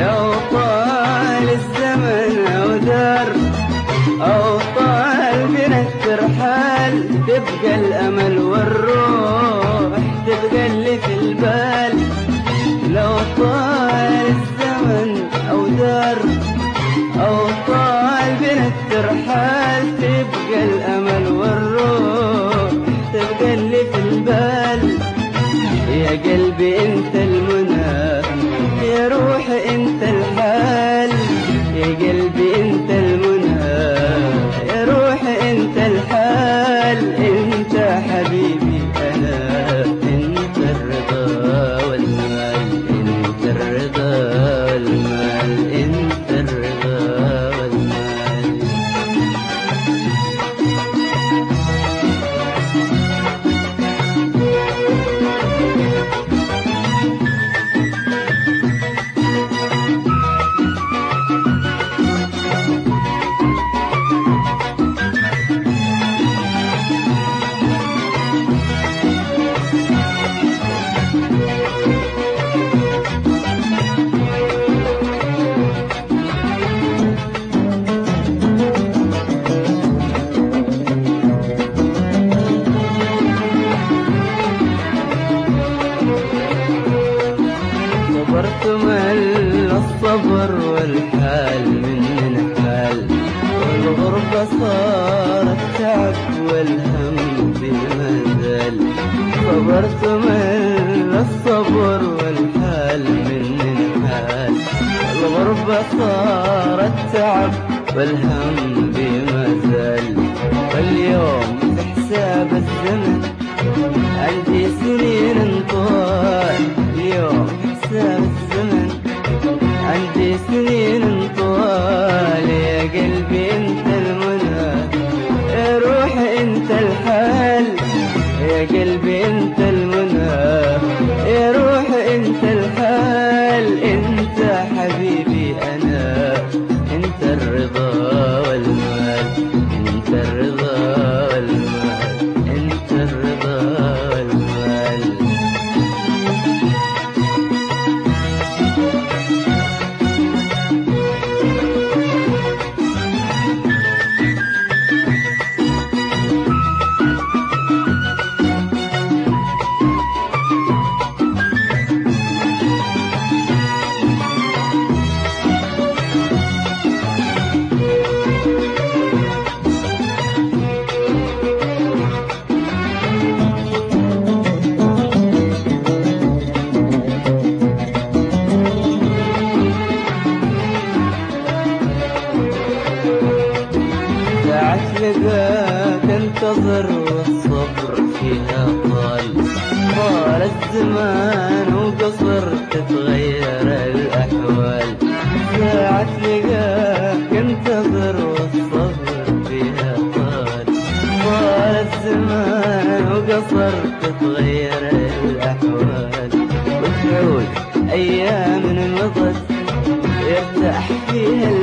لو طال الزمن أو دار أو طال بنا الترحال، تبقى الأمل والروح تبقى اللي في البال. لو طال الزمن أو دار أو طال بنا الترحال، تبقى الأمل والروح تبقى اللي في البال. يا قلبي انت المنى، يا روحي انت الحال. يا قلبي انت المنى، يا روحي انت الحال. انت حبيبي انا، انت الرضا والمال، انت الرضا والمال، انت الرضا والمال. صبرت مل الصبر والحال من حال، والغربة صارت تعب والهم بالمزال. صبرت مل الصبر والحال من حال، والغربة صارت تعب والهم بمزال. واليوم في حساب الزمن عندي سنين طوال، اليوم حساب الزمن عندي سنين طوال. يا قلبي انت المنى، يا روحي انت الحال. يا قلبي انت المنى، يا روحي انت الحال. انت حبيبي انا، انت الرضا والمال، انت الرضا والمال، انت الرضا والمال. لقاك انتظر والصبر فيها طال، طال الزمان وقصر تتغير الأحوال. ساعة لقاك انتظر والصبر فيها طال، طال الزمان وقصر تتغير الأحوال. وتعود أيام مضت يرتاح فيها